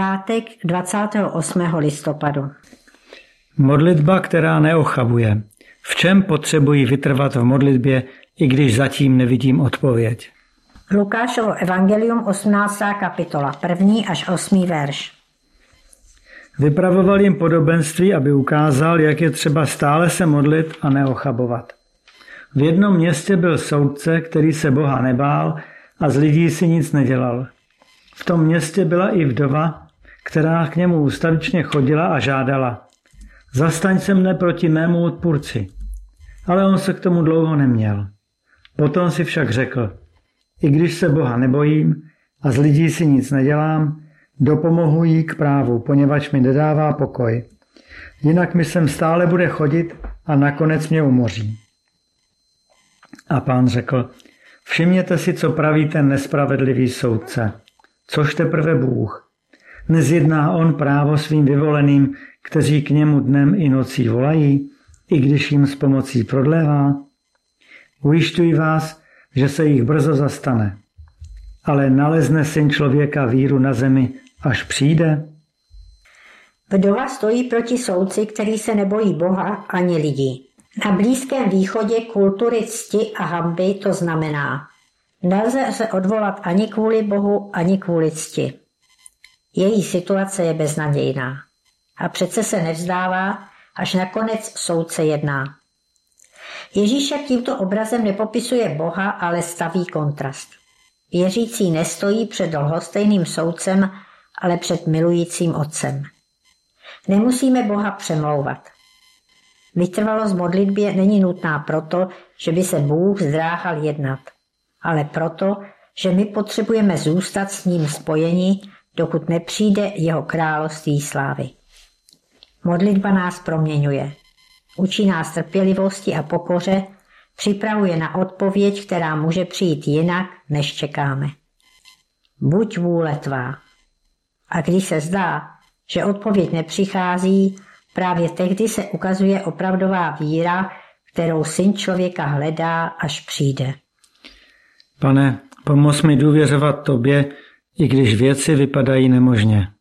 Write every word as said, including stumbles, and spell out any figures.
pátek dvacátého osmého listopadu. Modlitba, která neochabuje. V čem potřebuji vytrvat v modlitbě, i když zatím nevidím odpověď? Lukášovo evangelium, osmnáctá kapitola, první až osmý verš. Vypravoval jim podobenství, aby ukázal, jak je třeba stále se modlit a neochabovat. V jednom městě byl soudce, který se Boha nebál a z lidí si nic nedělal. V tom městě byla i vdova, která k němu ustavičně chodila a žádala: zastaň se mne proti mému odpůrci. Ale on se k tomu dlouho neměl. Potom si však řekl: i když se Boha nebojím a z lidí si nic nedělám, dopomohu jí k právu, poněvadž mi nedává pokoj. Jinak mi sem stále bude chodit a nakonec mě umoří. A Pán řekl: všimněte si, co praví ten nespravedlivý soudce. Což teprve Bůh. Nezjedná on právo svým vyvoleným, kteří k němu dnem i nocí volají, i když jim s pomocí prodlévá? Ujišťuji vás, že se jich brzo zastane. Ale nalezne syn člověka víru na zemi, až přijde? Vdova stojí proti soudci, který se nebojí Boha ani lidí. Na Blízkém východě kultury cti a hanby to znamená: nelze se odvolat ani kvůli Bohu, ani kvůli cti. Její situace je beznadějná. A přece se nevzdává, až nakonec soudce jedná. Ježíš však tímto obrazem nepopisuje Boha, ale staví kontrast. Věřící nestojí před lhostejným soudcem, ale před milujícím otcem. Nemusíme Boha přemlouvat. Vytrvalost v modlitbě není nutná proto, že by se Bůh zdráhal jednat, ale proto, že my potřebujeme zůstat s ním spojeni, dokud nepřijde jeho království slávy. Modlitba nás proměňuje. Učí nás trpělivosti a pokoře, připravuje na odpověď, která může přijít jinak, než čekáme. Buď vůle tvá. A když se zdá, že odpověď nepřichází, právě tehdy se ukazuje opravdová víra, kterou Syn člověka hledá, až přijde. Pane, pomoz mi důvěřovat tobě, i když věci vypadají nemožně.